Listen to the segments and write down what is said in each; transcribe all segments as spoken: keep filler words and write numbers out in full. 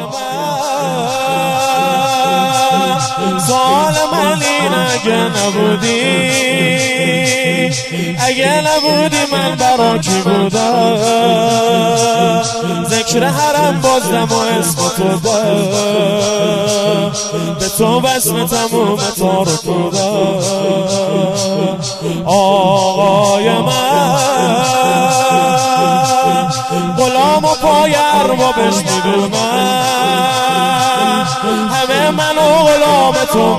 سوال من این اگه نبودی اگه نبودی من برا کی بودم ذکر حرم بازدم و اسم تو دم به تو وصل تموم تارو کودم آقای من غلام و پای اربابش میدونم همه منو غلام تو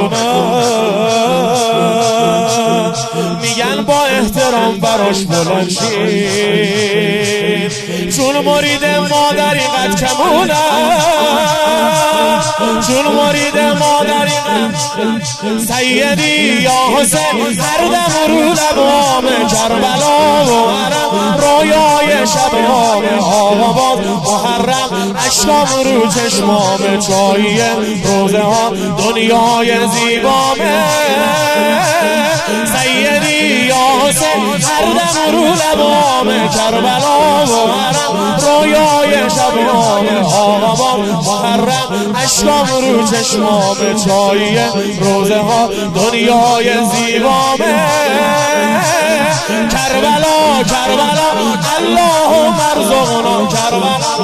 میدونم میگن با احترام براش بلند شین چون مرید مادری قد کمونم چون مرید مادری قد سیدی یا حسین هر دم رو لبام کربلا و حرم رویای شبام آقاباد محرم اشکام رو چشمام چایی روزه ها دنیای زیبامه سیدی یا حسین هر دم رو لبام کربلا و حرم رویای شبام آقاباد محرم اشکام رو چشمام چایی روزه ها دنیای زیبامه کربلا کربلا اللهم ارزقنا کربلا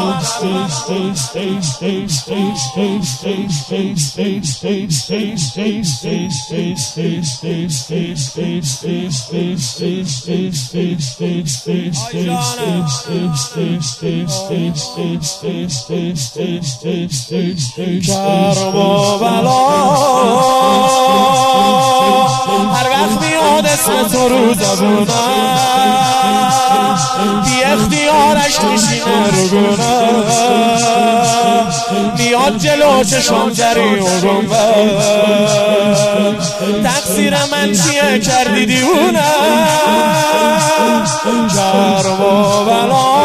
کربلا هر وقت میاد اسم تو رو زبونم بی اختیارش میشینه رو گونم میاد جلو چشم جری و گنبم تقصیر من چیه کردی دیونم کربلا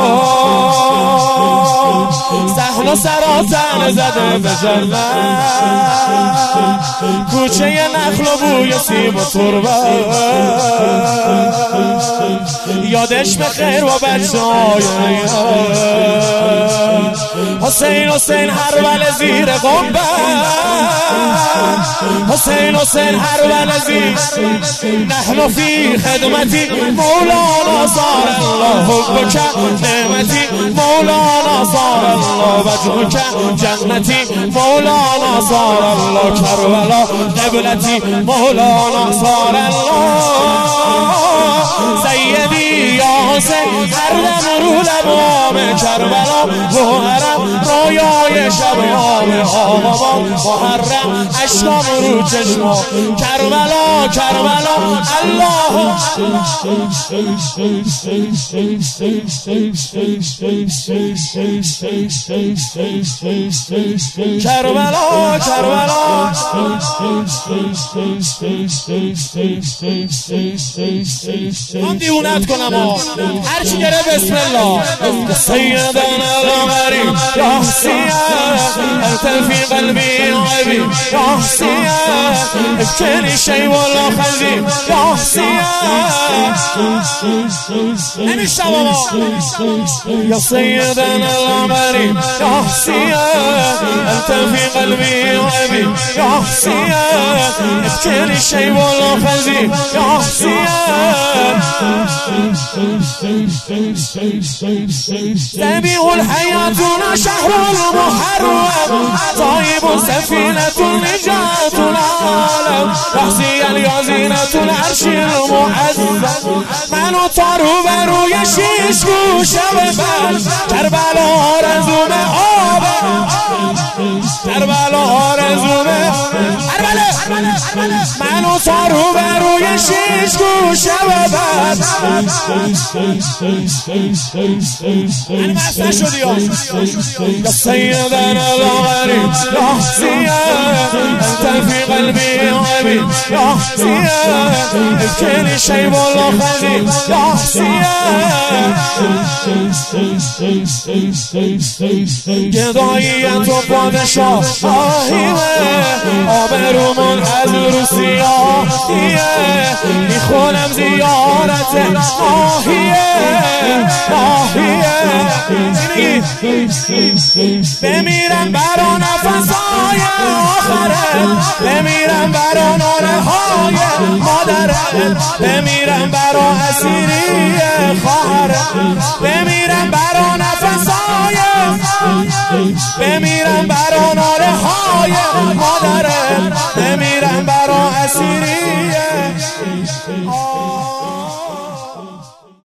سهل و سراسن زده به جنت کوچه نخل و بوی سیب و تربت یادش به خیر و بچه های حسین حسین هر ول زیر قنبه حسین حسین هر ول زیر نحن فی خدمتی مولانا صار الله حبک نعمتی مولانا صار الله وجهک جنتی مولانا صار الله کربلا قبلتی مولانا صار الله سیدی یا حسین هر دم رو لبام کربلا و حرم رویای شبام آقاباد محرم اشکام رو چشمام کربلا کربلا الله کربلا کربلا من دیونت کنم هرچی گره بسم الله سیدنا الغری یا حسین انت فی قلبی عیبی یا حسین ابکنی شی والا خزی یا حسین نمیشتم آقا یا سیدنا الغری یا حسین انت فی قلبی عیبی یا حسین ابکنی شی والا خزی یا حسین سبيح الحياتنا شهر المحرم طيب سفينة نجاة العالم رحسي اليازينة العرش المعزم من طارو بروی شیش گوشه ببر کربلا آرزوم آبه کربلا آرزوم من طارو بروی شیش گوشه ببر من مستن شدی یا سیدنا الغری یا حسین انت فی قلبی عیبی یا حسین ابکنی شی والا خزی یا حسین گدا زیبایی تو پادشاه آهیه آبرومون از روسیه میخونم زیارت آهیه آهیه بمیرم برا نفسای آخره بمیرم برا ناله های مادره بمیرم برا اسیری خواهره بمیرم برا نفسای بمیرم برا ناله های مادره